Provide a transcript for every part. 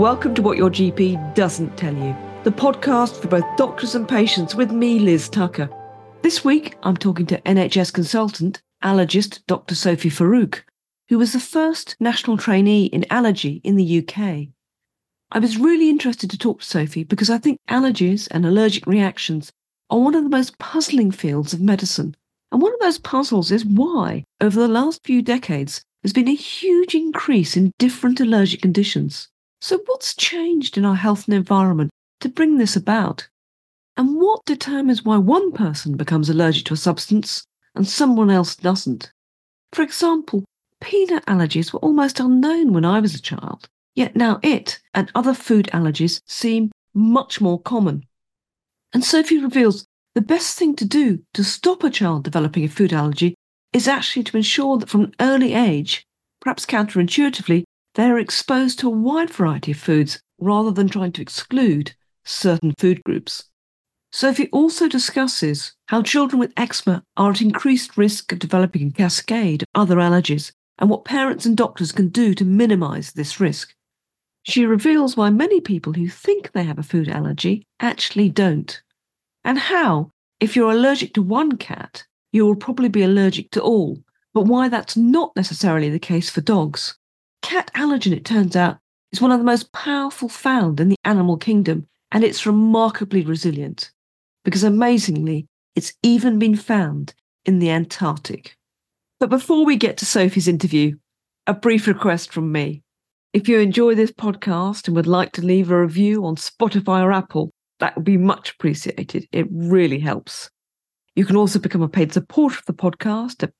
welcome to What Your GP Doesn't Tell You, the podcast for both doctors and patients with me, Liz Tucker. This week, I'm talking to NHS consultant, allergist Dr. Sophie Farooq, who was the first national trainee in allergy in the UK. I was really interested to talk to Sophie because I think allergies and allergic reactions are one of the most puzzling fields of medicine. And one of those puzzles is why, over the last few decades, there's been a huge increase in different allergic conditions. So what's changed in our health and environment to bring this about? And what determines why one person becomes allergic to a substance and someone else doesn't? For example, peanut allergies were almost unknown when I was a child, yet now it and other food allergies seem much more common. And Sophie reveals the best thing to do to stop a child developing a food allergy is actually to ensure that from an early age, perhaps counterintuitively, they are exposed to a wide variety of foods rather than trying to exclude certain food groups. Sophie also discusses how children with eczema are at increased risk of developing a cascade of other allergies and what parents and doctors can do to minimise this risk. She reveals why many people who think they have a food allergy actually don't, and how, if you're allergic to one cat, you will probably be allergic to all, but why that's not necessarily the case for dogs. Cat allergen, it turns out, is one of the most powerful found in the animal kingdom, and it's remarkably resilient, because amazingly, it's even been found in the Antarctic. But before we get to Sophie's interview, a brief request from me. If you enjoy this podcast and would like to leave a review on Spotify or Apple, that would be much appreciated. It really helps. You can also become a paid supporter of the podcast at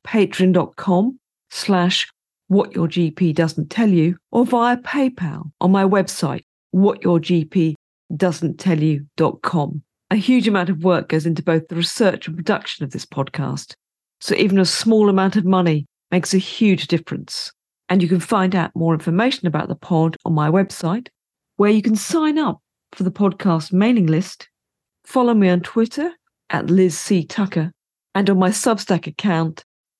patreon.com/whatyourgpdoesn'ttellyu or via PayPal on my website, whatyourgpdoesn'ttellyu.com. A huge amount of work goes into both the research and production of this podcast, so even a small amount of money makes a huge difference. And you can find out more information about the pod on my website, where you can sign up for the podcast mailing list, follow me on Twitter at Liz C. Tucker, and on my Substack account,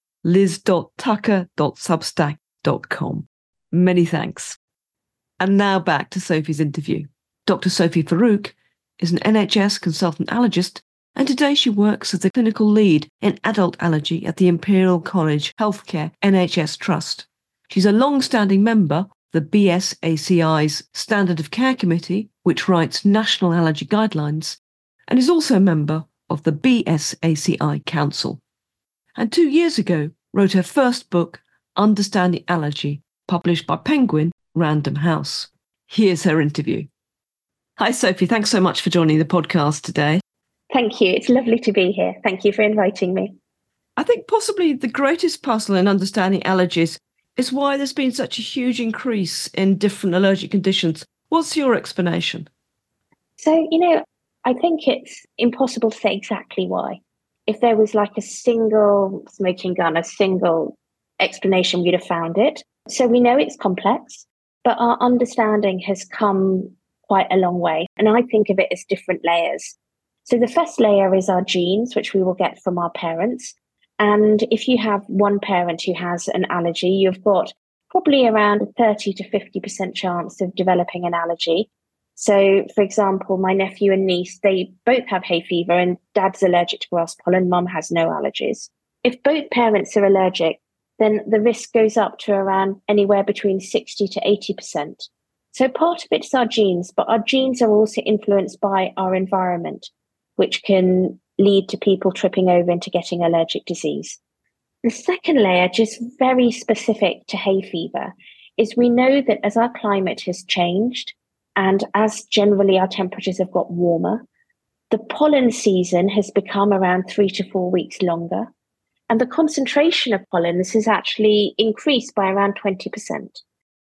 liz.tucker.substack.com. Many thanks. And now back to Sophie's interview. Dr. Sophie Farooq is an NHS consultant allergist, and today she works as the clinical lead in adult allergy at the Imperial College Healthcare NHS Trust. She's a long-standing member of the BSACI's Standard of Care Committee, which writes national allergy guidelines, and is also a member of the BSACI Council. And 2 years ago, wrote her first book, Understanding Allergy, published by Penguin Random House. Here's her interview. Hi, Sophie. Thanks so much for joining the podcast today. Thank you. It's lovely to be here. Thank you for inviting me. I think possibly the greatest puzzle in understanding allergies is why there's been such a huge increase in different allergic conditions. What's your explanation? So, I think it's impossible to say exactly why. If there was like a single smoking gun, a single explanation, we'd have found it. So we know it's complex, but our understanding has come quite a long way. And I think of it as different layers. So the first layer is our genes, which we will get from our parents. And if you have one parent who has an allergy, you've got probably around a 30 to 50% chance of developing an allergy. So, for example, my nephew and niece, they both have hay fever and dad's allergic to grass pollen, mum has no allergies. If both parents are allergic, then the risk goes up to around anywhere between 60 to 80%. So part of it is our genes, but our genes are also influenced by our environment, which can lead to people tripping over into getting allergic disease. The second layer, just very specific to hay fever, is we know that as our climate has changed, and as generally our temperatures have got warmer, the pollen season has become around 3 to 4 weeks longer. And the concentration of pollens has actually increased by around 20%.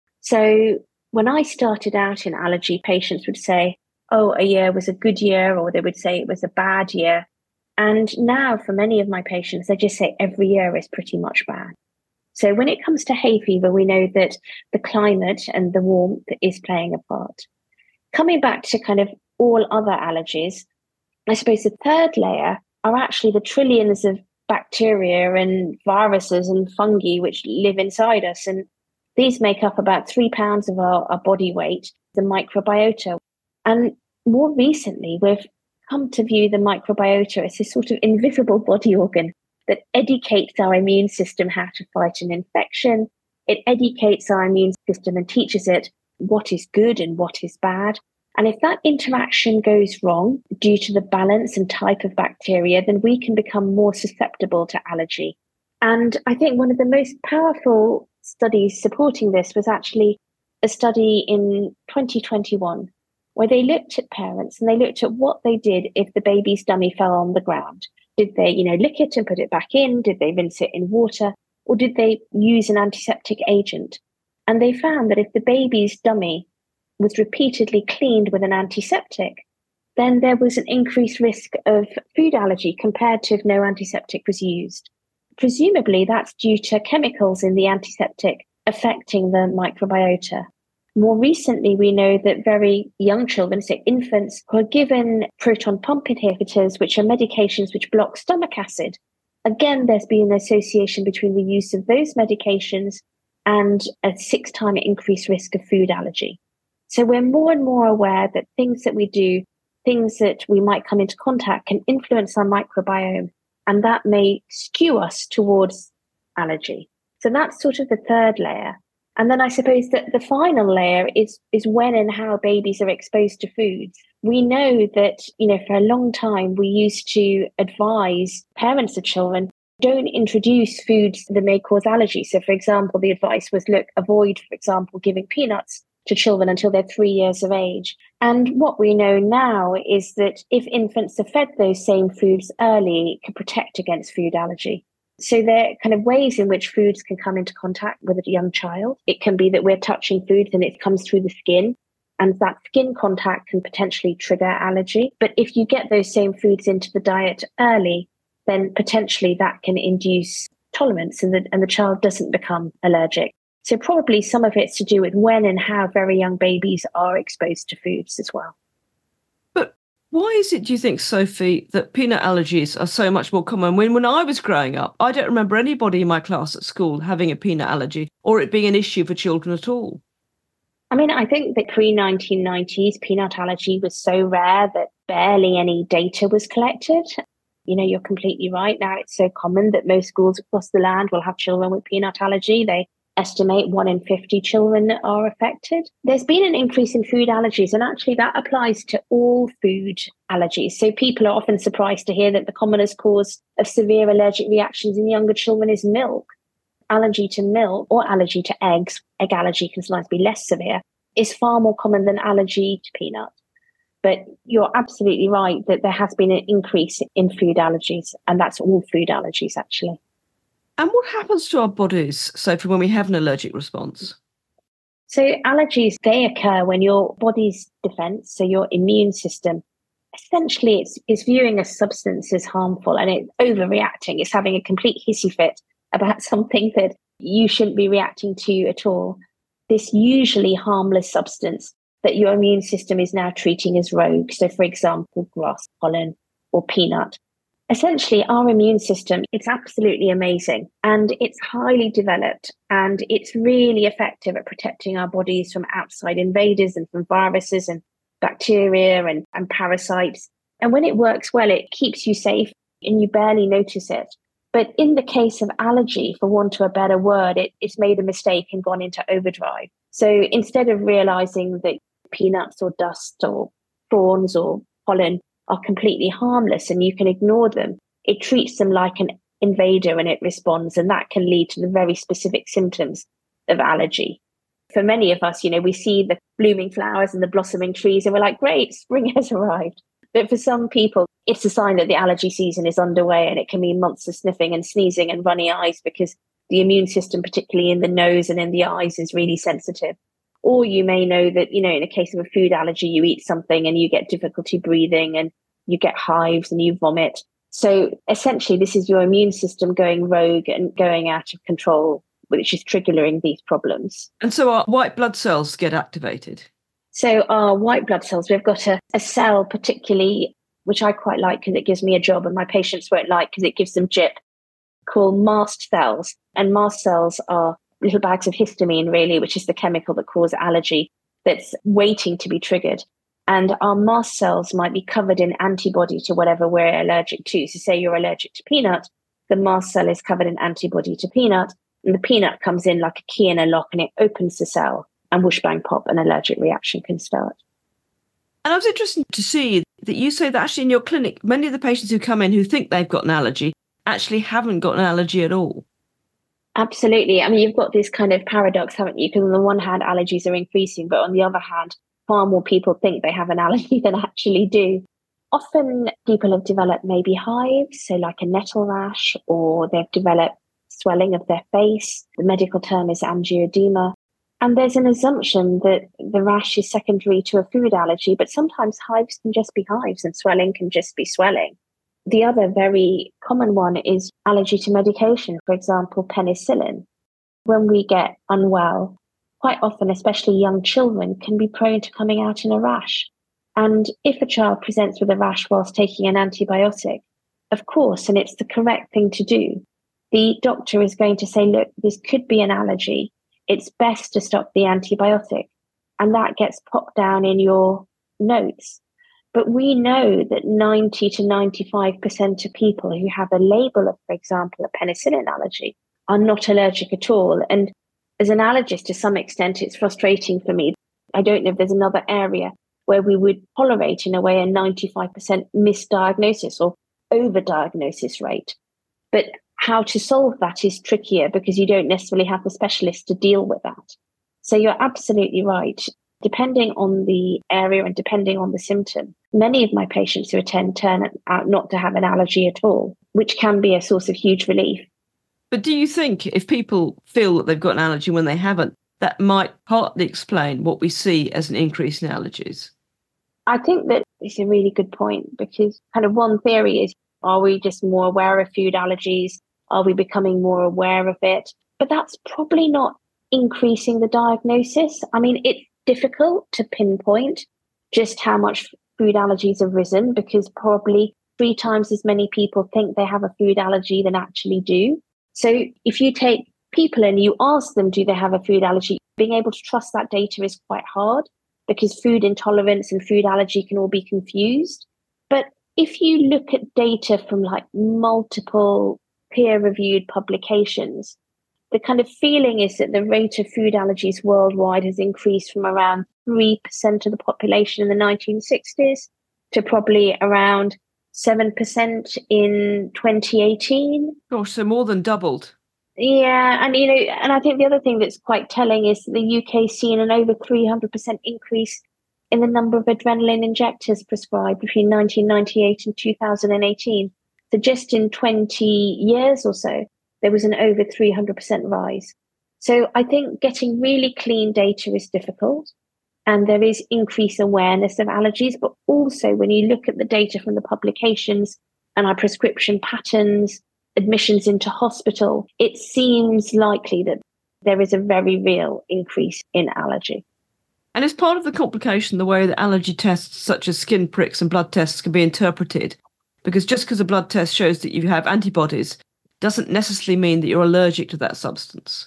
So when I started out in allergy, patients would say, oh, a year was a good year, or they would say it was a bad year. And now for many of my patients, they just say every year is pretty much bad. So when it comes to hay fever, we know that the climate and the warmth is playing a part. Coming back to kind of all other allergies, I suppose the third layer are actually the trillions of bacteria and viruses and fungi which live inside us. And these make up about 3 pounds of our body weight. the microbiota. And more recently, we've come to view the microbiota as this sort of invisible body organ that educates our immune system how to fight an infection. It educates our immune system and teaches it what is good and what is bad. And if that interaction goes wrong due to the balance and type of bacteria, then we can become more susceptible to allergy. And I think one of the most powerful studies supporting this was actually a study in 2021, where they looked at parents and they looked at what they did if the baby's dummy fell on the ground. Did they, lick it and put it back in? Did they rinse it in water? Or did they use an antiseptic agent? And they found that if the baby's dummy was repeatedly cleaned with an antiseptic, then there was an increased risk of food allergy compared to if no antiseptic was used. Presumably, that's due to chemicals in the antiseptic affecting the microbiota. More recently, we know that very young children, so infants, who are given proton pump inhibitors, which are medications which block stomach acid. Again, there's been an association between the use of those medications and a 6-time increased risk of food allergy. So we're more and more aware that things that we do, things that we might come into contact can influence our microbiome, and that may skew us towards allergy. So that's sort of the third layer. And then I suppose that the final layer is when and how babies are exposed to foods. We know that, for a long time, we used to advise parents of children, don't introduce foods that may cause allergy. So, for example, the advice was, avoid, for example, giving peanuts to children until they're 3 years of age. And what we know now is that if infants are fed those same foods early, it can protect against food allergy. So there are kind of ways in which foods can come into contact with a young child. It can be that we're touching foods and it comes through the skin, and that skin contact can potentially trigger allergy. But if you get those same foods into the diet early, then potentially that can induce tolerance and the child doesn't become allergic. So probably some of it's to do with when and how very young babies are exposed to foods as well. But why is it, do you think, Sophie, that peanut allergies are so much more common? When I was growing up, I don't remember anybody in my class at school having a peanut allergy or it being an issue for children at all. I mean, I think the pre-1990s peanut allergy was so rare that barely any data was collected. You're completely right. Now it's so common that most schools across the land will have children with peanut allergy. They estimate 1 in 50 children are affected. There's been an increase in food allergies, and actually that applies to all food allergies. So people are often surprised to hear that the commonest cause of severe allergic reactions in younger children is milk. Allergy to milk or allergy to eggs, egg allergy can sometimes be less severe, is far more common than allergy to peanuts. But you're absolutely right that there has been an increase in food allergies, and that's all food allergies actually. And what happens to our bodies, Sophie, when we have an allergic response? So allergies, they occur when your body's defense, so your immune system, essentially it's viewing a substance as harmful and it's overreacting. It's having a complete hissy fit about something that you shouldn't be reacting to at all. This usually harmless substance that your immune system is now treating as rogue. So, for example, grass, pollen, or peanut. Essentially, our immune system, it's absolutely amazing and it's highly developed and it's really effective at protecting our bodies from outside invaders and from viruses and bacteria and parasites. And when it works well, it keeps you safe and you barely notice it. But in the case of allergy, for want of a better word, it's made a mistake and gone into overdrive. So instead of realizing that peanuts or dust or thorns or pollen are completely harmless and you can ignore them, it treats them like an invader and it responds, and that can lead to the very specific symptoms of allergy. For many of us, we see the blooming flowers and the blossoming trees and we're like, great, spring has arrived. But for some people, it's a sign that the allergy season is underway, and it can mean months of sniffing and sneezing and runny eyes because the immune system, particularly in the nose and in the eyes, is really sensitive. Or you may know that, in a case of a food allergy, you eat something and you get difficulty breathing and you get hives and you vomit. So essentially, this is your immune system going rogue and going out of control, which is triggering these problems. And so our white blood cells get activated. So our white blood cells, we've got a cell particularly, which I quite like because it gives me a job and my patients won't like because it gives them jip, called mast cells. And mast cells are little bags of histamine, really, which is the chemical that causes allergy. that's waiting to be triggered. And our mast cells might be covered in antibody to whatever we're allergic to. So say you're allergic to peanut, the mast cell is covered in antibody to peanut, and the peanut comes in like a key in a lock and it opens the cell, and whoosh, bang, pop, an allergic reaction can start. And I was interested to see that you say that actually in your clinic, many of the patients who come in who think they've got an allergy actually haven't got an allergy at all. Absolutely. I mean, you've got this kind of paradox, haven't you? Because on the one hand, allergies are increasing, but on the other hand, far more people think they have an allergy than actually do. Often people have developed maybe hives, so like a nettle rash, or they've developed swelling of their face. The medical term is angioedema. And there's an assumption that the rash is secondary to a food allergy, but sometimes hives can just be hives and swelling can just be swelling. The other very common one is allergy to medication, for example, penicillin. When we get unwell, quite often, especially young children, can be prone to coming out in a rash. And if a child presents with a rash whilst taking an antibiotic, of course, and it's the correct thing to do, the doctor is going to say, look, this could be an allergy. It's best to stop the antibiotic. And that gets popped down in your notes. But we know that 90 to 95% of people who have a label of, for example, a penicillin allergy are not allergic at all. And as an allergist, to some extent, it's frustrating for me. I don't know if there's another area where we would tolerate, in a way, a 95% misdiagnosis or overdiagnosis rate. But how to solve that is trickier because you don't necessarily have the specialist to deal with that. So you're absolutely right. Depending on the area and depending on the symptom, many of my patients who attend turn out not to have an allergy at all, which can be a source of huge relief. But do you think if people feel that they've got an allergy when they haven't, that might partly explain what we see as an increase in allergies? I think that it's a really good point because kind of one theory is, are we just more aware of food allergies? Are we becoming more aware of it? But that's probably not increasing the diagnosis. I mean, it's difficult to pinpoint just how much food allergies have risen because probably 3 times as many people think they have a food allergy than actually do. So if you take people and you ask them, do they have a food allergy? Being able to trust that data is quite hard because food intolerance and food allergy can all be confused. But if you look at data from like multiple peer-reviewed publications, the kind of feeling is that the rate of food allergies worldwide has increased from around 3% of the population in the 1960s to probably around 7% in 2018. Gosh, so more than doubled. Yeah, and and I think the other thing that's quite telling is the UK's seen an over 300% increase in the number of adrenaline injectors prescribed between 1998 and 2018. So just in 20 years or so, there was an over 300% rise. So I think getting really clean data is difficult. And there is increased awareness of allergies. But also when you look at the data from the publications and our prescription patterns, admissions into hospital, it seems likely that there is a very real increase in allergy. And is part of the complication the way that allergy tests such as skin pricks and blood tests can be interpreted? Because just because a blood test shows that you have antibodies doesn't necessarily mean that you're allergic to that substance.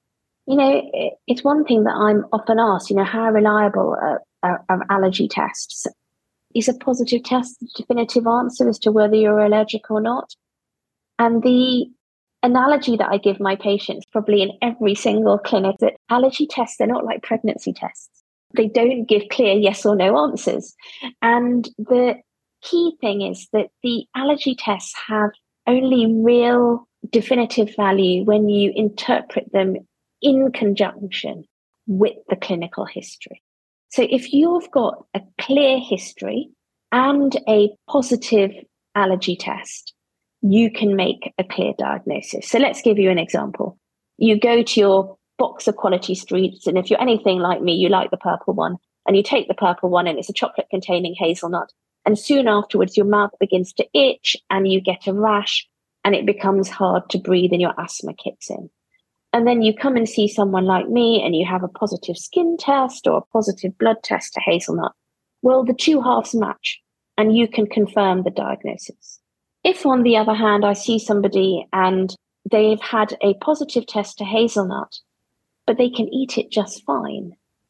It's one thing that I'm often asked, how reliable are allergy tests? Is a positive test the definitive answer as to whether you're allergic or not? And the analogy that I give my patients, probably in every single clinic, that allergy tests, they're not like pregnancy tests. They don't give clear yes or no answers. And the key thing is that the allergy tests have only real definitive value when you interpret them in conjunction with the clinical history. So if you've got a clear history and a positive allergy test, you can make a clear diagnosis. So let's give you an example. You go to your box of Quality Streets, and if you're anything like me, you like the purple one, and you take the purple one and it's a chocolate containing hazelnut. And soon afterwards, your mouth begins to itch and you get a rash and it becomes hard to breathe and your asthma kicks in. And then you come and see someone like me and you have a positive skin test or a positive blood test to hazelnut. Well, the two halves match and you can confirm the diagnosis. If, on the other hand, I see somebody and they've had a positive test to hazelnut, but they can eat it just fine,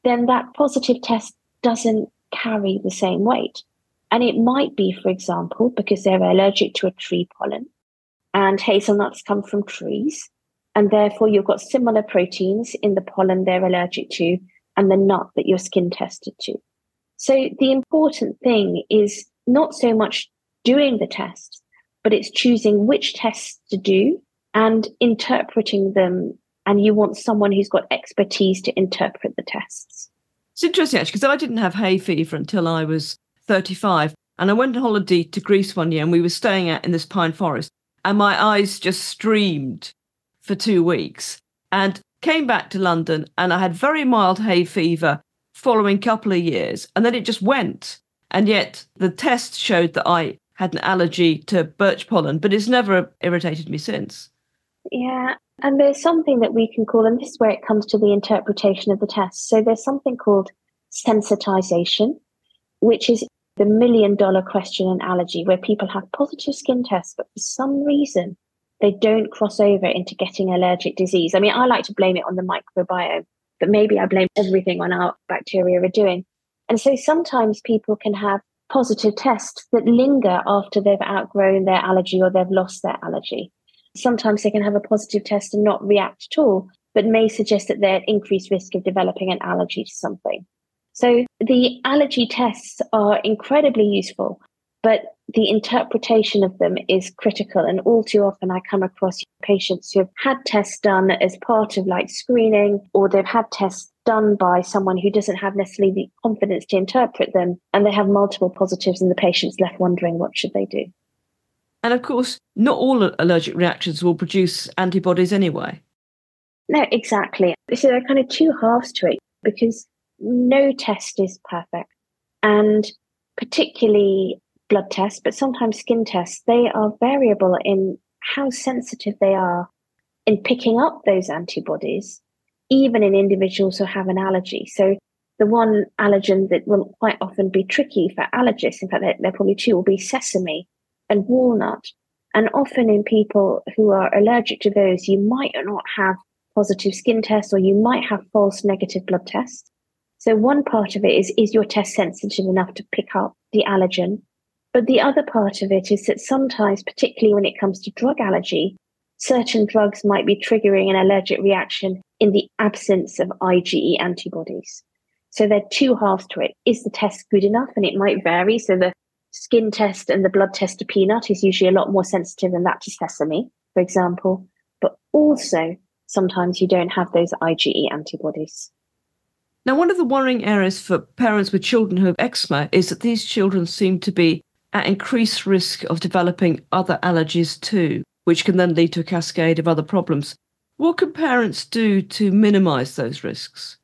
then that positive test doesn't carry the same weight. And it might be, for example, because they're allergic to a tree pollen, and hazelnuts come from trees, and therefore you've got similar proteins in the pollen they're allergic to and the nut that your skin tested to. So the important thing is not so much doing the tests, but it's choosing which tests to do and interpreting them. And you want someone who's got expertise to interpret the tests. It's interesting, actually, because I didn't have hay fever until I was 35. And I went on holiday to Greece one year, and we were staying out in this pine forest, and my eyes just streamed for 2 weeks, and came back to London, and I had very mild hay fever following a couple of years, and then it just went. And yet the test showed that I had an allergy to birch pollen, but it's never irritated me since. Yeah. And there's something that we can call, and this is where it comes to the interpretation of the test. So there's something called sensitization, which is the $1 million question in allergy, where people have positive skin tests, but for some reason, they don't cross over into getting allergic disease. I mean, I like to blame it on the microbiome, but maybe I blame everything on our bacteria are doing. And so sometimes people can have positive tests that linger after they've outgrown their allergy or they've lost their allergy. Sometimes they can have a positive test and not react at all, but may suggest that they're at increased risk of developing an allergy to something. So the allergy tests are incredibly useful, but the interpretation of them is critical. And all too often I come across patients who have had tests done as part of like screening, or they've had tests done by someone who doesn't have necessarily the confidence to interpret them, and they have multiple positives and the patient's left wondering what should they do. And of course, not all allergic reactions will produce antibodies anyway. No, exactly. So there are kind of two halves to it, because no test is perfect. And particularly blood tests, but sometimes skin tests, they are variable in how sensitive they are in picking up those antibodies, even in individuals who have an allergy. So the one allergen that will quite often be tricky for allergists, in fact, there are probably two, will be sesame and walnut. And often in people who are allergic to those, you might not have positive skin tests, or you might have false negative blood tests. So one part of it is your test sensitive enough to pick up the allergen? But the other part of it is that sometimes, particularly when it comes to drug allergy, certain drugs might be triggering an allergic reaction in the absence of IgE antibodies. So there are two halves to it. Is the test good enough? And it might vary. So the skin test and the blood test to peanut is usually a lot more sensitive than that to sesame, for example. But also, sometimes you don't have those IgE antibodies. Now, one of the worrying areas for parents with children who have eczema is that these children seem to be at increased risk of developing other allergies too, which can then lead to a cascade of other problems. What can parents do to minimise those risks?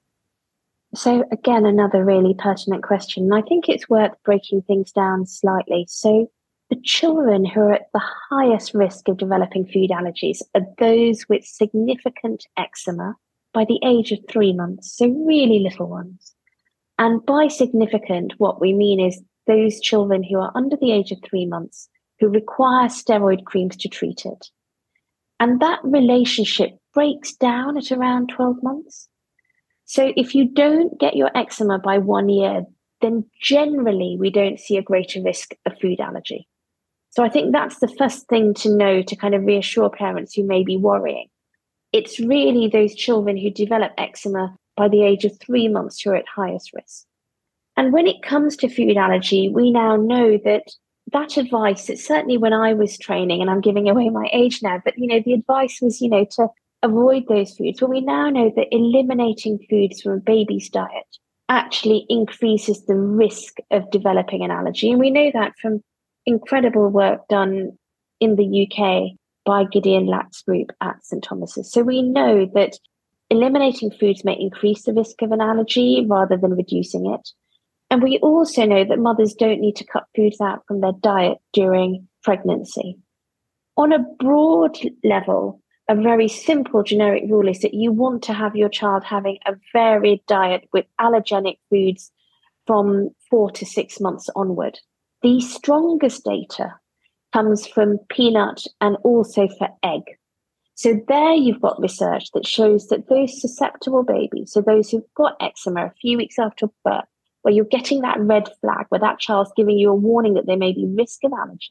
So again, another really pertinent question. And I think it's worth breaking things down slightly. So the children who are at the highest risk of developing food allergies are those with significant eczema by the age of 3 months, so really little ones. And by significant, what we mean is those children who are under the age of 3 months who require steroid creams to treat it. And that relationship breaks down at around 12 months. So if you don't get your eczema by 1 year, then generally we don't see a greater risk of food allergy. So I think that's the first thing to know to kind of reassure parents who may be worrying. It's really those children who develop eczema by the age of 3 months who are at highest risk. And when it comes to food allergy, we now know that advice, that certainly when I was training, and I'm giving away my age now, but, the advice was, to avoid those foods. Well, we now know that eliminating foods from a baby's diet actually increases the risk of developing an allergy. And we know that from incredible work done in the UK by Gideon Lack's group at St Thomas's. So we know that eliminating foods may increase the risk of an allergy rather than reducing it. And we also know that mothers don't need to cut foods out from their diet during pregnancy. On a broad level, a very simple generic rule is that you want to have your child having a varied diet with allergenic foods from 4 to 6 months onward. The strongest data comes from peanut and also for egg. So there you've got research that shows that those susceptible babies, so those who've got eczema a few weeks after birth, where you're getting that red flag, where that child's giving you a warning that there may be risk of allergy,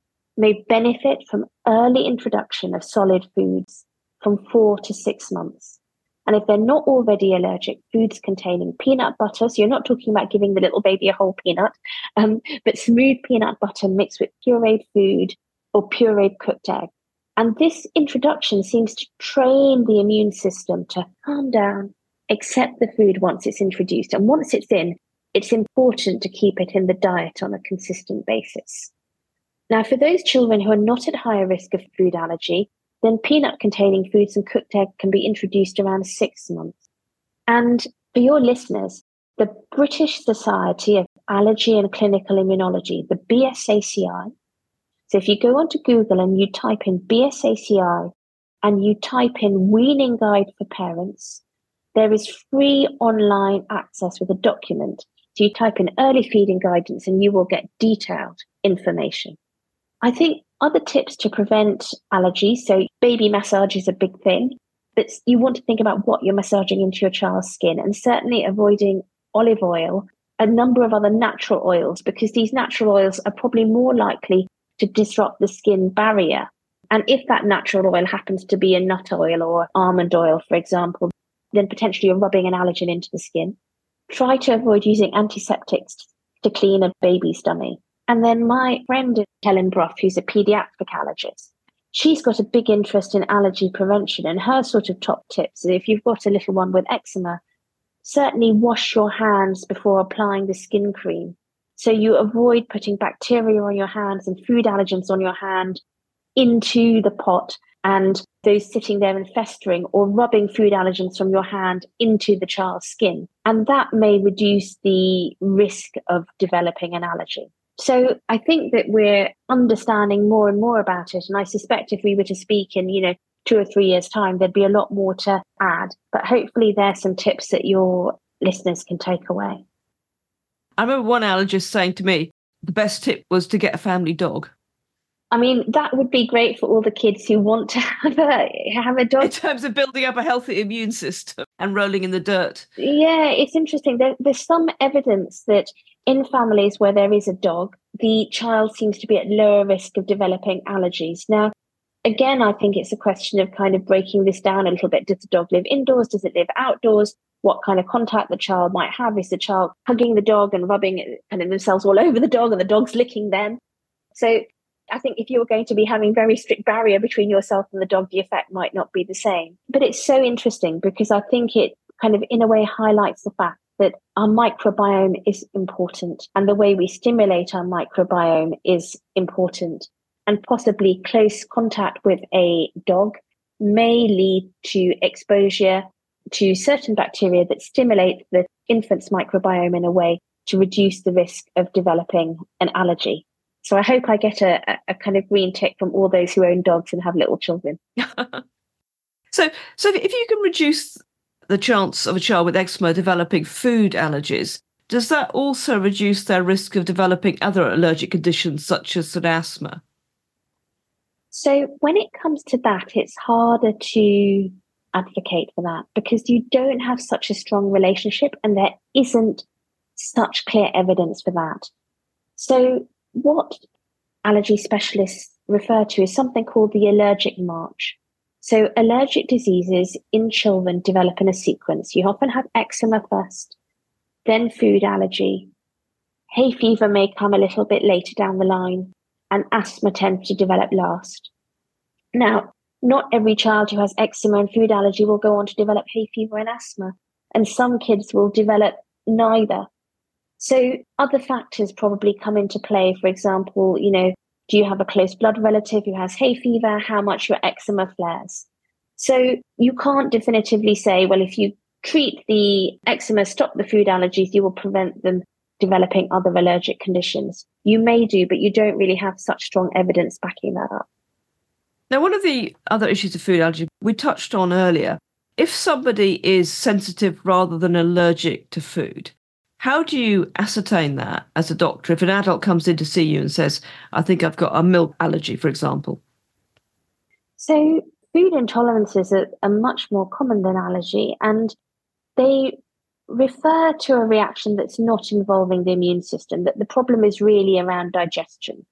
may benefit from early introduction of solid foods from 4 to 6 months. And if they're not already allergic, foods containing peanut butter, so you're not talking about giving the little baby a whole peanut, but smooth peanut butter mixed with pureed food or pureed cooked egg. And this introduction seems to train the immune system to calm down, accept the food once it's introduced. And once it's in, it's important to keep it in the diet on a consistent basis. Now, for those children who are not at higher risk of food allergy, then peanut-containing foods and cooked egg can be introduced around 6 months. And for your listeners, the British Society of Allergy and Clinical Immunology, the BSACI, so if you go onto Google and you type in BSACI and you type in Weaning Guide for Parents, there is free online access with a document. So you type in early feeding guidance and you will get detailed information. I think other tips to prevent allergies, so baby massage is a big thing, but you want to think about what you're massaging into your child's skin, and certainly avoiding olive oil, a number of other natural oils, because these natural oils are probably more likely to disrupt the skin barrier. And if that natural oil happens to be a nut oil or almond oil, for example, then potentially you're rubbing an allergen into the skin. Try to avoid using antiseptics to clean a baby's tummy. And then my friend Helen Brough, who's a pediatric allergist, she's got a big interest in allergy prevention, and her sort of top tips is if you've got a little one with eczema, certainly wash your hands before applying the skin cream. So you avoid putting bacteria on your hands and food allergens on your hand into the pot and those sitting there and festering, or rubbing food allergens from your hand into the child's skin. And that may reduce the risk of developing an allergy. So I think that we're understanding more and more about it. And I suspect if we were to speak in, 2 or 3 years' time, there'd be a lot more to add. But hopefully there's some tips that your listeners can take away. I remember one allergist saying to me, the best tip was to get a family dog. I mean, that would be great for all the kids who want to have a dog. In terms of building up a healthy immune system and rolling in the dirt. Yeah, it's interesting. There's some evidence that in families where there is a dog, the child seems to be at lower risk of developing allergies. Now, again, I think it's a question of kind of breaking this down a little bit. Does the dog live indoors? Does it live outdoors? What kind of contact the child might have? Is the child hugging the dog and rubbing kind of themselves all over the dog and the dog's licking them? So I think if you were going to be having very strict barrier between yourself and the dog, the effect might not be the same. But it's so interesting because I think it kind of in a way highlights the fact that our microbiome is important, and the way we stimulate our microbiome is important. And possibly close contact with a dog may lead to exposure to certain bacteria that stimulate the infant's microbiome in a way to reduce the risk of developing an allergy. So I hope I get a kind of green tick from all those who own dogs and have little children. So if you can reduce the chance of a child with eczema developing food allergies, does that also reduce their risk of developing other allergic conditions such as asthma? So when it comes to that, it's harder to advocate for that because you don't have such a strong relationship and there isn't such clear evidence for that. So what allergy specialists refer to is something called the allergic march. So allergic diseases in children develop in a sequence. You often have eczema first, then food allergy. Hay fever may come a little bit later down the line, and asthma tends to develop last. Now, not every child who has eczema and food allergy will go on to develop hay fever and asthma, and some kids will develop neither. So other factors probably come into play. For example, do you have a close blood relative who has hay fever? How much your eczema flares? So you can't definitively say, well, if you treat the eczema, stop the food allergies, you will prevent them developing other allergic conditions. You may do, but you don't really have such strong evidence backing that up. Now, one of the other issues of food allergy we touched on earlier, if somebody is sensitive rather than allergic to food, how do you ascertain that as a doctor if an adult comes in to see you and says, I think I've got a milk allergy, for example? So food intolerances are much more common than allergy, and they refer to a reaction that's not involving the immune system, that the problem is really around digestion.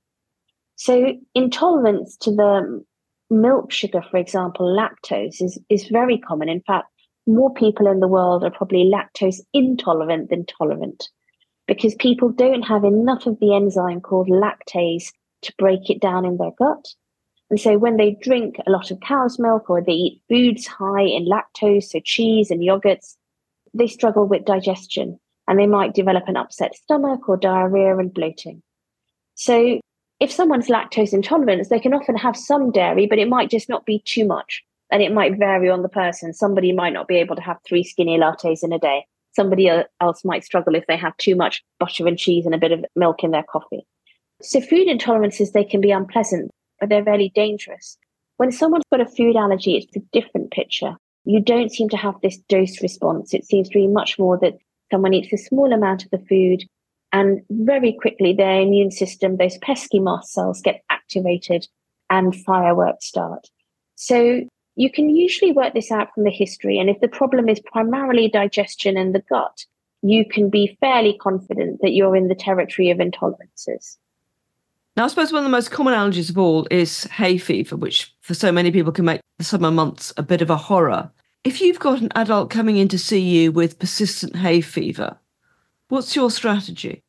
So intolerance to the milk sugar, for example, lactose, is very common. In fact, more people in the world are probably lactose intolerant than tolerant, because people don't have enough of the enzyme called lactase to break it down in their gut. And so when they drink a lot of cow's milk or they eat foods high in lactose, so cheese and yogurts, they struggle with digestion and they might develop an upset stomach or diarrhea and bloating. So if someone's lactose intolerant, they can often have some dairy, but it might just not be too much. And it might vary on the person. Somebody might not be able to have 3 skinny lattes in a day. Somebody else might struggle if they have too much butter and cheese and a bit of milk in their coffee. So food intolerances, they can be unpleasant, but they're very dangerous. When someone's got a food allergy, it's a different picture. You don't seem to have this dose response. It seems to be much more that someone eats a small amount of the food and very quickly their immune system, those pesky mast cells, get activated and fireworks start. So you can usually work this out from the history. And if the problem is primarily digestion and the gut, you can be fairly confident that you're in the territory of intolerances. Now, I suppose one of the most common allergies of all is hay fever, which for so many people can make the summer months a bit of a horror. If you've got an adult coming in to see you with persistent hay fever, what's your strategy?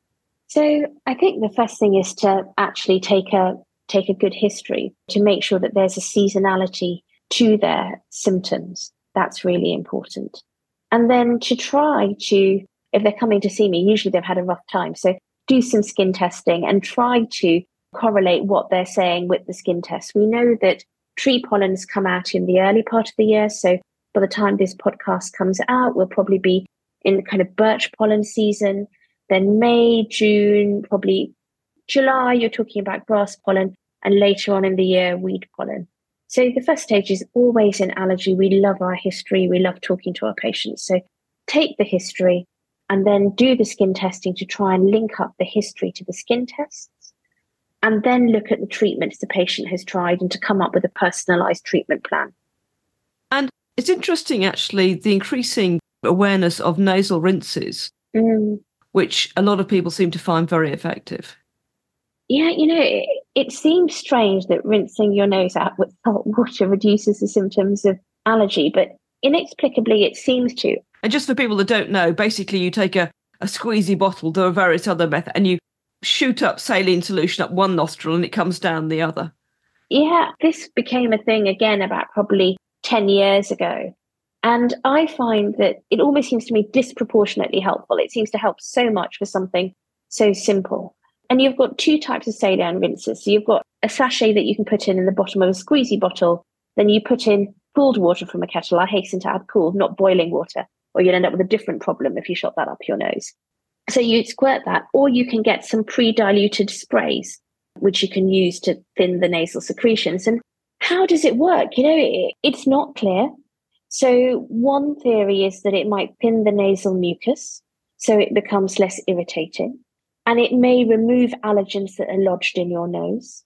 So I think the first thing is to actually take a good history to make sure that there's a seasonality to their symptoms. That's really important. And then to try to, if they're coming to see me, usually they've had a rough time. So do some skin testing and try to correlate what they're saying with the skin test. We know that tree pollens come out in the early part of the year. So by the time this podcast comes out, we'll probably be in kind of birch pollen season. Then May, June, probably July, you're talking about grass pollen, and later on in the year, weed pollen. So the first stage is always in allergy. We love our history. We love talking to our patients. So take the history and then do the skin testing to try and link up the history to the skin tests. And then look at the treatments the patient has tried and to come up with a personalised treatment plan. And it's interesting, actually, the increasing awareness of nasal rinses, which a lot of people seem to find very effective. Yeah, it seems strange that rinsing your nose out with salt water reduces the symptoms of allergy, but inexplicably it seems to. And just for people that don't know, basically you take a squeezy bottle, there are various other methods, and you shoot up saline solution up one nostril and it comes down the other. Yeah, this became a thing again about probably 10 years ago. And I find that it almost seems to me disproportionately helpful. It seems to help so much for something so simple. And you've got 2 types of saline rinses. So you've got a sachet that you can put in the bottom of a squeezy bottle. Then you put in cooled water from a kettle. I hasten to add cooled, not boiling water, or you'll end up with a different problem if you shot that up your nose. So you squirt that, or you can get some pre-diluted sprays, which you can use to thin the nasal secretions. And how does it work? It's not clear. So one theory is that it might thin the nasal mucus, so it becomes less irritating, and it may remove allergens that are lodged in your nose.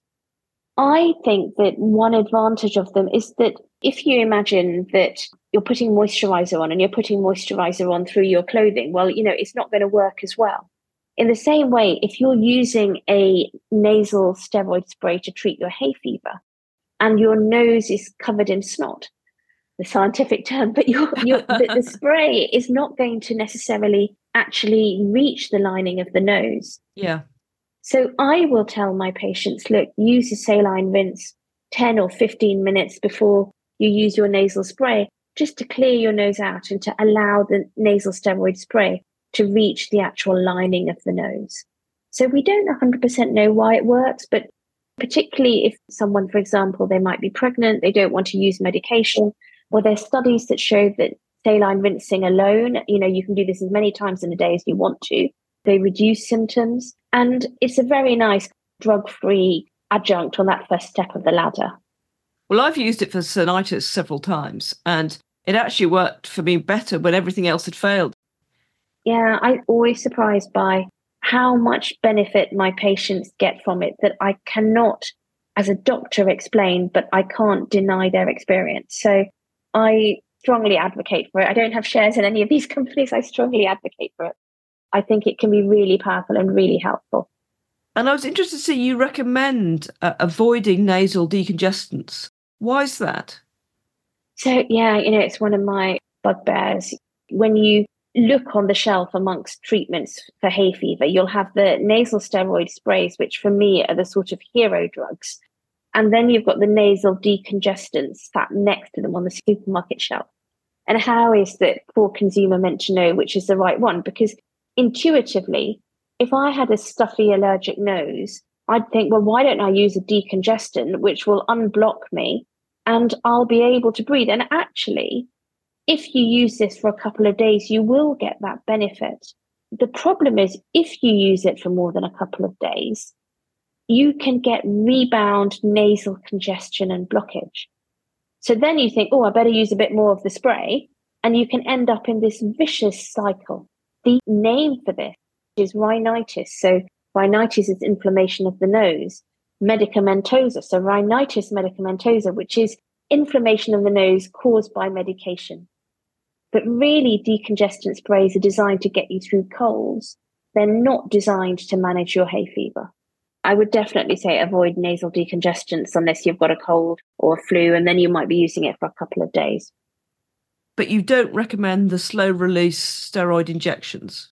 I think that one advantage of them is that if you imagine that you're putting moisturizer on and you're putting moisturizer on through your clothing, well, it's not going to work as well. In the same way, if you're using a nasal steroid spray to treat your hay fever and your nose is covered in snot, the scientific term, but the spray is not going to necessarily actually reach the lining of the nose. Yeah. So I will tell my patients, look, use a saline rinse 10 or 15 minutes before you use your nasal spray, just to clear your nose out and to allow the nasal steroid spray to reach the actual lining of the nose. So we don't 100% know why it works, but particularly if someone, for example, they might be pregnant, they don't want to use medication, or there's studies that show that saline rinsing alone, you can do this as many times in a day as you want to. They reduce symptoms, and it's a very nice drug-free adjunct on that first step of the ladder. Well, I've used it for sinusitis several times, and it actually worked for me better when everything else had failed. Yeah, I'm always surprised by how much benefit my patients get from it that I cannot as a doctor explain, but I can't deny their experience. So I strongly advocate for it. I don't have shares in any of these companies. I strongly advocate for it. I think it can be really powerful and really helpful. And I was interested to see you recommend avoiding nasal decongestants. Why is that? So, yeah, it's one of my bugbears. When you look on the shelf amongst treatments for hay fever, you'll have the nasal steroid sprays, which for me are the sort of hero drugs. And then you've got the nasal decongestants sat next to them on the supermarket shelf. And how is the poor consumer meant to know which is the right one? Because intuitively, if I had a stuffy allergic nose, I'd think, well, why don't I use a decongestant, which will unblock me and I'll be able to breathe? And actually, if you use this for a couple of days, you will get that benefit. The problem is, if you use it for more than a couple of days, you can get rebound nasal congestion and blockage. So then you think, oh, I better use a bit more of the spray. And you can end up in this vicious cycle. The name for this is rhinitis. So rhinitis is inflammation of the nose. Medicamentosa, so rhinitis medicamentosa, which is inflammation of the nose caused by medication. But really, decongestant sprays are designed to get you through colds. They're not designed to manage your hay fever. I would definitely say avoid nasal decongestants unless you've got a cold or a flu, and then you might be using it for a couple of days. But you don't recommend the slow-release steroid injections?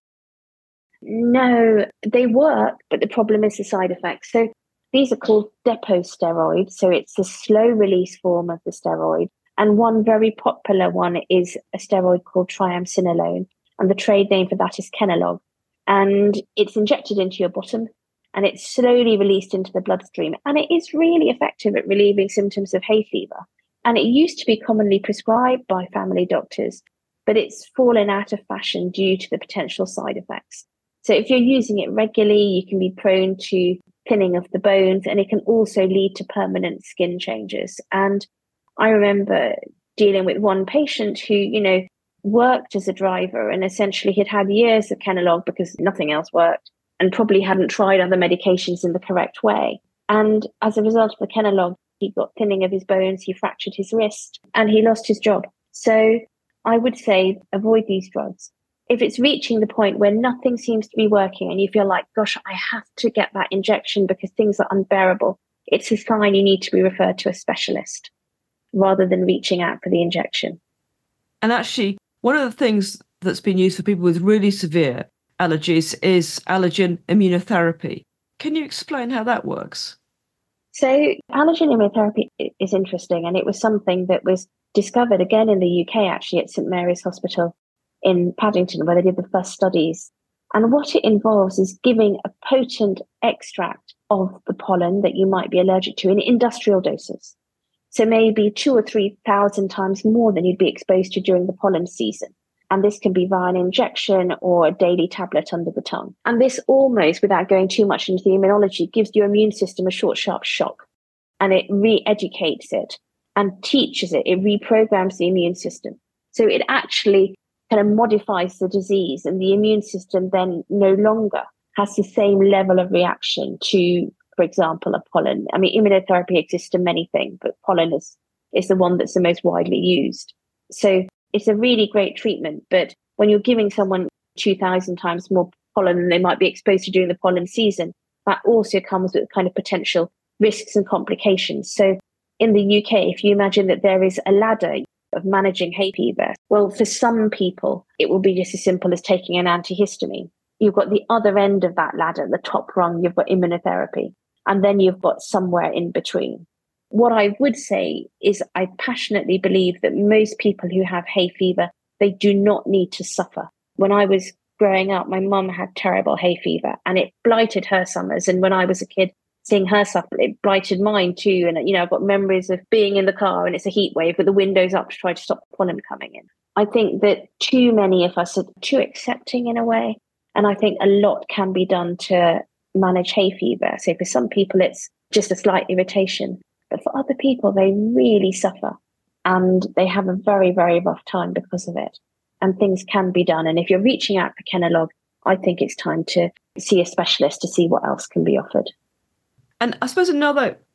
No, they work, but the problem is the side effects. So these are called depot steroids. So it's a slow-release form of the steroid. And one very popular one is a steroid called triamcinolone. And the trade name for that is Kenalog. And it's injected into your bottom and it's slowly released into the bloodstream. And it is really effective at relieving symptoms of hay fever. And it used to be commonly prescribed by family doctors, but it's fallen out of fashion due to the potential side effects. So if you're using it regularly, you can be prone to thinning of the bones, and it can also lead to permanent skin changes. And I remember dealing with one patient who, worked as a driver, and essentially he'd had years of Kenalog because nothing else worked and probably hadn't tried other medications in the correct way. And as a result of the Kenalog, he got thinning of his bones, he fractured his wrist, and he lost his job. So I would say avoid these drugs. If it's reaching the point where nothing seems to be working and you feel like, gosh, I have to get that injection because things are unbearable, it's a sign you need to be referred to a specialist rather than reaching out for the injection. And actually, one of the things that's been used for people with really severe allergies is allergen immunotherapy. Can you explain how that works? So allergen immunotherapy is interesting, and it was something that was discovered again in the UK, actually, at St Mary's Hospital in Paddington, where they did the first studies. And what it involves is giving a potent extract of the pollen that you might be allergic to in industrial doses. So maybe 2,000 or 3,000 times more than you'd be exposed to during the pollen season. And this can be via an injection or a daily tablet under the tongue. And this almost, without going too much into the immunology, gives your immune system a short, sharp shock. And it re-educates it and teaches it. It reprograms the immune system. So it actually kind of modifies the disease, and the immune system then no longer has the same level of reaction to, for example, a pollen. I mean, immunotherapy exists to many things, but pollen is the one that's the most widely used. So it's a really great treatment. But when you're giving someone 2,000 times more pollen than they might be exposed to during the pollen season, that also comes with kind of potential risks and complications. So in the UK, if you imagine that there is a ladder of managing hay fever, well, for some people, it will be just as simple as taking an antihistamine. You've got the other end of that ladder, the top rung, you've got immunotherapy, and then you've got somewhere in between. What I would say is I passionately believe that most people who have hay fever, they do not need to suffer. When I was growing up, my mum had terrible hay fever and it blighted her summers. And when I was a kid, seeing her suffer, it blighted mine too. And, I've got memories of being in the car and it's a heat wave with the windows up to try to stop the pollen coming in. I think that too many of us are too accepting in a way. And I think a lot can be done to manage hay fever. So for some people, it's just a slight irritation. But for other people, they really suffer and they have a very, very rough time because of it. And things can be done. And if you're reaching out for Kenalog, I think it's time to see a specialist to see what else can be offered. And I suppose another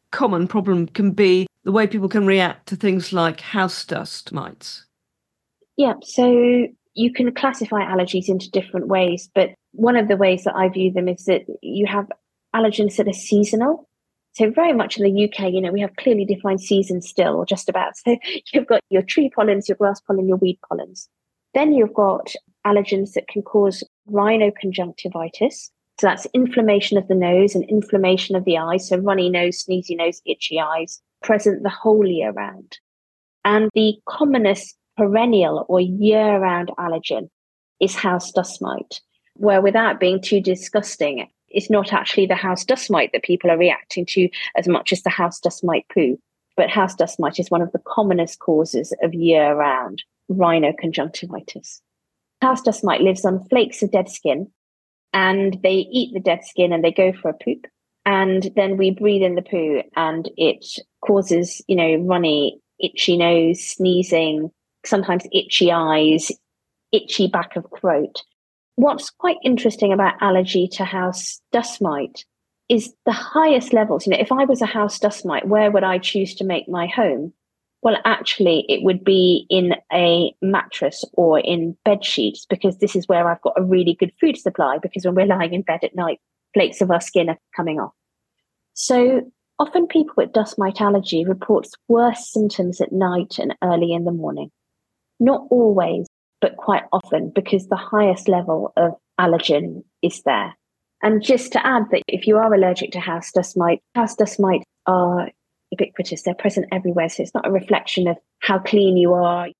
common problem can be the way people can react to things like house dust mites. Yeah, so you can classify allergies into different ways, but one of the ways that I view them is that you have allergens that are seasonal. So very much in the UK, we have clearly defined seasons still, or just about. So you've got your tree pollens, your grass pollen, your weed pollens. Then you've got allergens that can cause rhinoconjunctivitis. So that's inflammation of the nose and inflammation of the eyes. So runny nose, sneezy nose, itchy eyes, present the whole year round. And the commonest perennial or year-round allergen is house dust mite, where without being too disgusting, it's not actually the house dust mite that people are reacting to as much as the house dust mite poo. But house dust mite is one of the commonest causes of year-round rhinoconjunctivitis. House dust mite lives on flakes of dead skin, and they eat the dead skin and they go for a poop. And then we breathe in the poo and it causes, runny, itchy nose, sneezing, sometimes itchy eyes, itchy back of throat. What's quite interesting about allergy to house dust mite is the highest levels. If I was a house dust mite, where would I choose to make my home? Well, actually, it would be in a mattress or in bed sheets, because this is where I've got a really good food supply, because when we're lying in bed at night, flakes of our skin are coming off. So often people with dust mite allergy reports worse symptoms at night and early in the morning. Not always, but quite often, because the highest level of allergen is there. And just to add that if you are allergic to house dust mites are ubiquitous. They're present everywhere. So it's not a reflection of how clean you are.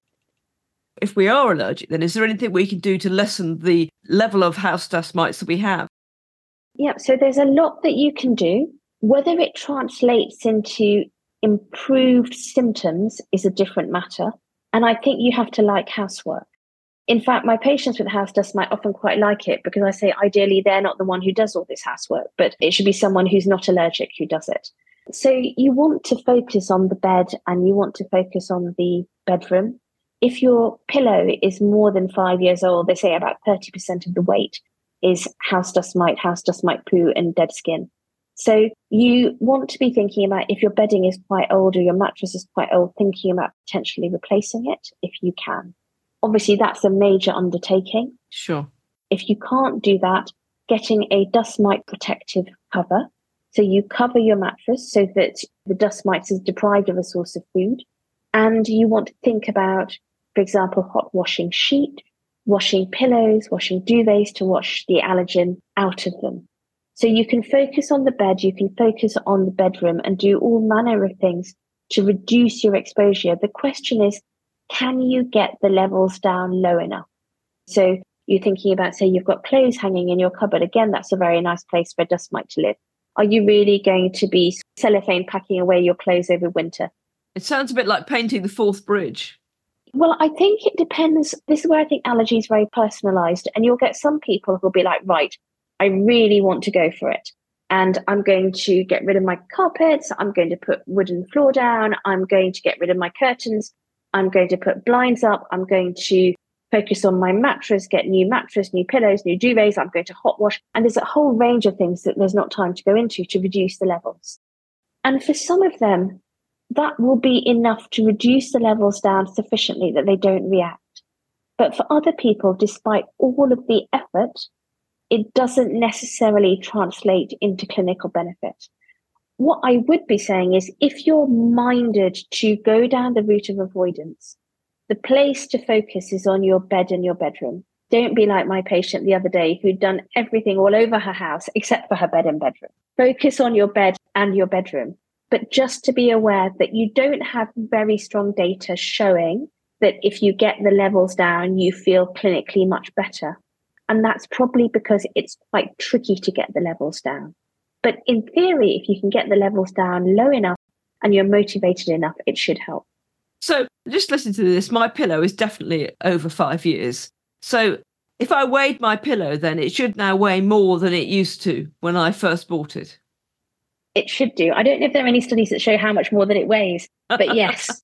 If we are allergic, then is there anything we can do to lessen the level of house dust mites that we have? Yeah, so there's a lot that you can do. Whether it translates into improved symptoms is a different matter. And I think you have to like housework. In fact, my patients with house dust mite often quite like it, because I say ideally they're not the one who does all this housework, but it should be someone who's not allergic who does it. So you want to focus on the bed and you want to focus on the bedroom. If your pillow is more than 5 years old, they say about 30% of the weight is house dust mite poo, and dead skin. So you want to be thinking about, if your bedding is quite old or your mattress is quite old, thinking about potentially replacing it if you can. Obviously, that's a major undertaking. Sure. If you can't do that, getting a dust mite protective cover. So you cover your mattress so that the dust mites is deprived of a source of food. And you want to think about, for example, hot washing sheet, washing pillows, washing duvets to wash the allergen out of them. So you can focus on the bed, you can focus on the bedroom and do all manner of things to reduce your exposure. The question is, can you get the levels down low enough? So you're thinking about, say, you've got clothes hanging in your cupboard. Again, that's a very nice place for a dust mite to live. Are you really going to be cellophane packing away your clothes over winter? It sounds a bit like painting the Forth Bridge. Well, I think it depends. This is where I think allergy is very personalised. And you'll get some people who'll be like, right, I really want to go for it. And I'm going to get rid of my carpets. I'm going to put wooden floor down. I'm going to get rid of my curtains. I'm going to put blinds up. I'm going to focus on my mattress, get new mattress, new pillows, new duvets. I'm going to hot wash. And there's a whole range of things that there's not time to go into to reduce the levels. And for some of them, that will be enough to reduce the levels down sufficiently that they don't react. But for other people, despite all of the effort, it doesn't necessarily translate into clinical benefit. What I would be saying is, if you're minded to go down the route of avoidance, the place to focus is on your bed and your bedroom. Don't be like my patient the other day who'd done everything all over her house except for her bed and bedroom. Focus on your bed and your bedroom. But just to be aware that you don't have very strong data showing that if you get the levels down, you feel clinically much better. And that's probably because it's quite tricky to get the levels down. But in theory, if you can get the levels down low enough and you're motivated enough, it should help. So just listen to this. My pillow is definitely over 5 years. So if I weighed my pillow, then it should now weigh more than it used to when I first bought it. It should do. I don't know if there are any studies that show how much more that it weighs, but yes.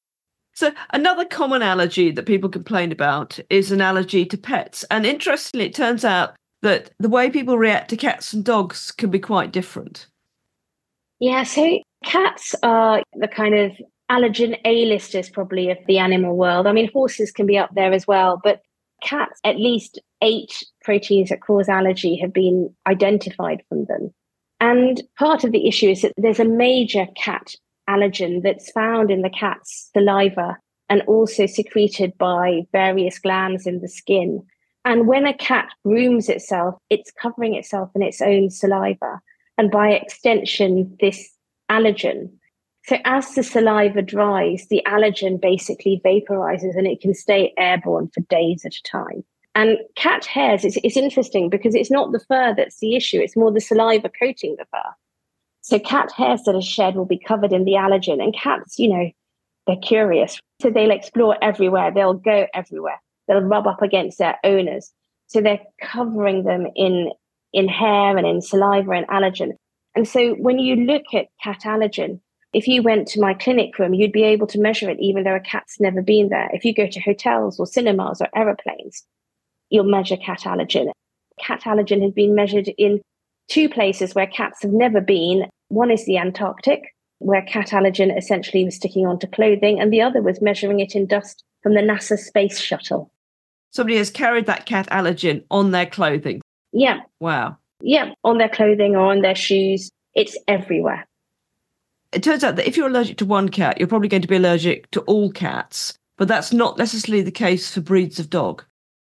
So another common allergy that people complain about is an allergy to pets. And interestingly, it turns out that the way people react to cats and dogs can be quite different. Yeah, so cats are the kind of allergen A-listers probably of the animal world. I mean, horses can be up there as well, but cats, at least 8 proteins that cause allergy have been identified from them. And part of the issue is that there's a major cat allergen that's found in the cat's saliva and also secreted by various glands in the skin. And when a cat grooms itself, it's covering itself in its own saliva and by extension, this allergen. So as the saliva dries, the allergen basically vaporizes and it can stay airborne for days at a time. And cat hairs, it's interesting because it's not the fur that's the issue, it's more the saliva coating the fur. So cat hairs that are shed will be covered in the allergen. And cats, they're curious. So they'll explore everywhere, they'll go everywhere, they'll rub up against their owners. So they're covering them in hair and in saliva and allergen. And so when you look at cat allergen, if you went to my clinic room, you'd be able to measure it even though a cat's never been there. If you go to hotels or cinemas or aeroplanes, you'll measure cat allergen. Cat allergen has been measured in 2 places where cats have never been. One is the Antarctic, where cat allergen essentially was sticking onto clothing, and the other was measuring it in dust from the NASA space shuttle. Somebody has carried that cat allergen on their clothing. Yeah. Wow. Yeah, on their clothing or on their shoes. It's everywhere. It turns out that if you're allergic to one cat, you're probably going to be allergic to all cats, but that's not necessarily the case for breeds of dog.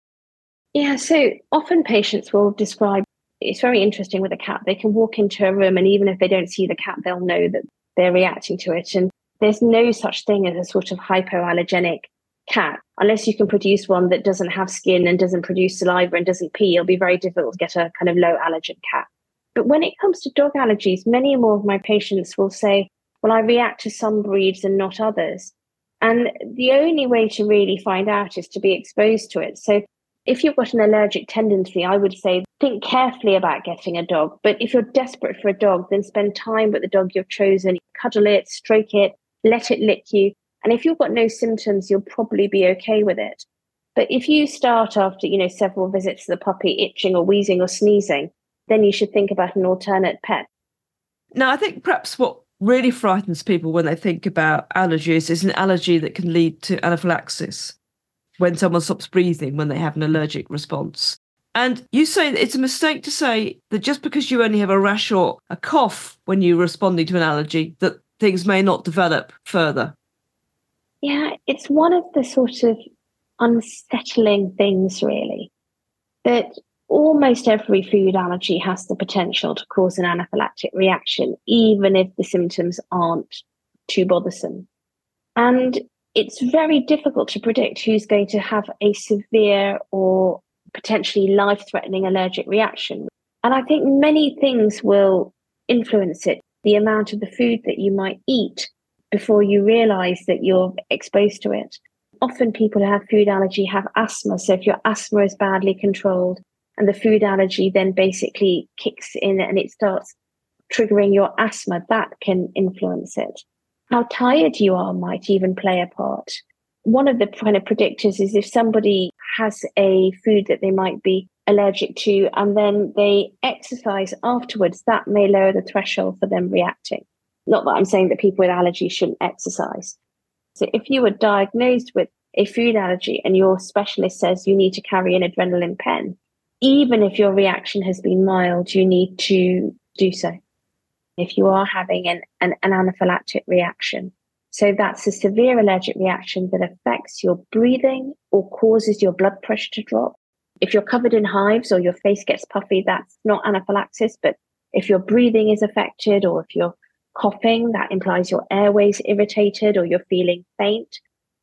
Yeah, so often patients will describe, it's very interesting with a cat. They can walk into a room and even if they don't see the cat, they'll know that they're reacting to it. And there's no such thing as a sort of hypoallergenic cat. Unless you can produce one that doesn't have skin and doesn't produce saliva and doesn't pee, it'll be very difficult to get a kind of low allergen cat. But when it comes to dog allergies, many more of my patients will say, well, I react to some breeds and not others. And the only way to really find out is to be exposed to it. So if you've got an allergic tendency, I would say think carefully about getting a dog. But if you're desperate for a dog, then spend time with the dog you've chosen, cuddle it, stroke it, let it lick you. And if you've got no symptoms, you'll probably be okay with it. But if you start after, several visits to the puppy itching or wheezing or sneezing, then you should think about an alternate pet. Now, I think perhaps what really frightens people when they think about allergies is an allergy that can lead to anaphylaxis, when someone stops breathing when they have an allergic response. And you say that it's a mistake to say that just because you only have a rash or a cough when you're responding to an allergy, that things may not develop further. Yeah, it's one of the sort of unsettling things, really, that almost every food allergy has the potential to cause an anaphylactic reaction, even if the symptoms aren't too bothersome. And it's very difficult to predict who's going to have a severe or potentially life-threatening allergic reaction. And I think many things will influence it. The amount of the food that you might eat before you realize that you're exposed to it. Often people who have food allergy have asthma. So if your asthma is badly controlled and the food allergy then basically kicks in and it starts triggering your asthma, that can influence it. How tired you are might even play a part. One of the kind of predictors is if somebody has a food that they might be allergic to and then they exercise afterwards, that may lower the threshold for them reacting. Not that I'm saying that people with allergies shouldn't exercise. So if you were diagnosed with a food allergy and your specialist says you need to carry an adrenaline pen, even if your reaction has been mild, you need to do so. If you are having an anaphylactic reaction, so that's a severe allergic reaction that affects your breathing or causes your blood pressure to drop. If you're covered in hives or your face gets puffy, that's not anaphylaxis. But if your breathing is affected or if you're coughing, that implies your airways irritated or you're feeling faint,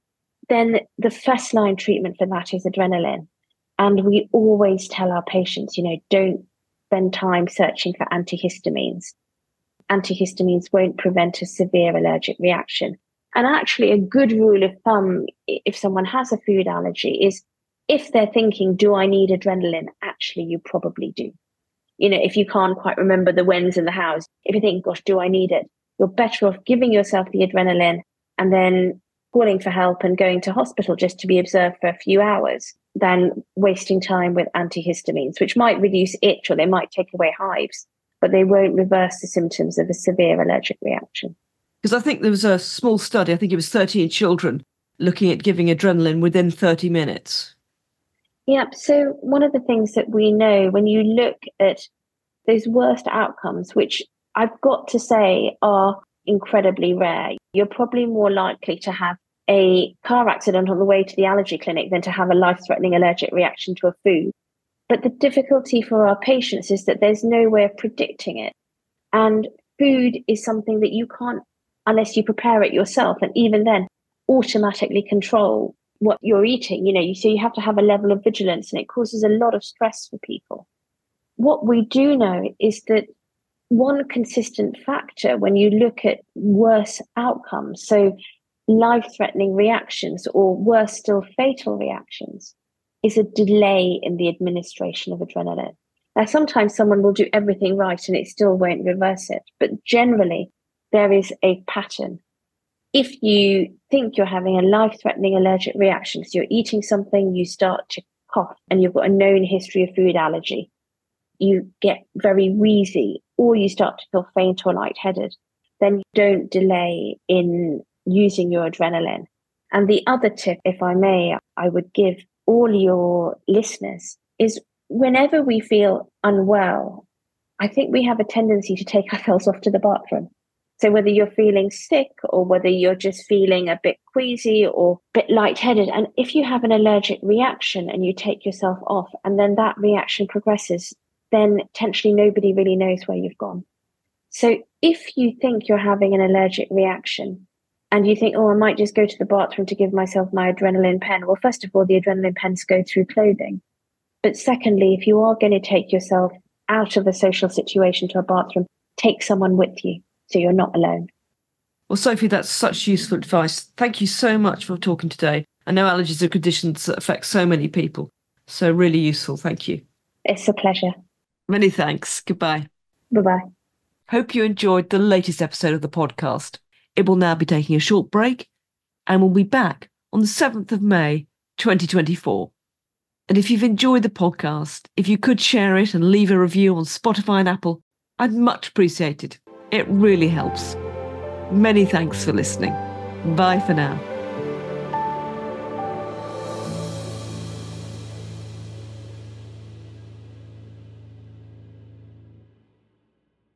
then the first line treatment for that is adrenaline. And we always tell our patients, don't spend time searching for antihistamines. Antihistamines won't prevent a severe allergic reaction. And actually, a good rule of thumb, if someone has a food allergy, is if they're thinking, do I need adrenaline? Actually, you probably do. If you can't quite remember the whens and the hows, if you think, gosh, do I need it? You're better off giving yourself the adrenaline and then calling for help and going to hospital just to be observed for a few hours than wasting time with antihistamines, which might reduce itch or they might take away hives, but they won't reverse the symptoms of a severe allergic reaction. Because I think there was a small study, I think it was 13 children, looking at giving adrenaline within 30 minutes. Yep. So one of the things that we know when you look at those worst outcomes, which I've got to say are incredibly rare, you're probably more likely to have a car accident on the way to the allergy clinic than to have a life-threatening allergic reaction to a food. But the difficulty for our patients is that there's no way of predicting it. And food is something that you can't, unless you prepare it yourself, and even then, automatically control what you're eating. So you have to have a level of vigilance, and it causes a lot of stress for people. What we do know is that one consistent factor when you look at worse outcomes, so life-threatening reactions or worse still fatal reactions, is a delay in the administration of adrenaline. Now, sometimes someone will do everything right and it still won't reverse it, but generally there is a pattern. If you think you're having a life-threatening allergic reaction, so you're eating something, you start to cough and you've got a known history of food allergy, you get very wheezy, or you start to feel faint or lightheaded, then don't delay in using your adrenaline. And the other tip, if I may, I would give all your listeners is whenever we feel unwell, I think we have a tendency to take ourselves off to the bathroom. So whether you're feeling sick or whether you're just feeling a bit queasy or a bit lightheaded, and if you have an allergic reaction and you take yourself off and then that reaction progresses, then potentially nobody really knows where you've gone. So if you think you're having an allergic reaction and you think, I might just go to the bathroom to give myself my adrenaline pen. Well, first of all, the adrenaline pens go through clothing. But secondly, if you are going to take yourself out of a social situation to a bathroom, take someone with you so you're not alone. Well, Sophie, that's such useful advice. Thank you so much for talking today. I know allergies are conditions that affect so many people. So really useful. Thank you. It's a pleasure. Many thanks. Goodbye. Bye-bye. Hope you enjoyed the latest episode of the podcast. It will now be taking a short break and we'll be back on the 7th of May, 2024. And if you've enjoyed the podcast, if you could share it and leave a review on Spotify and Apple, I'd much appreciate it. It really helps. Many thanks for listening. Bye for now.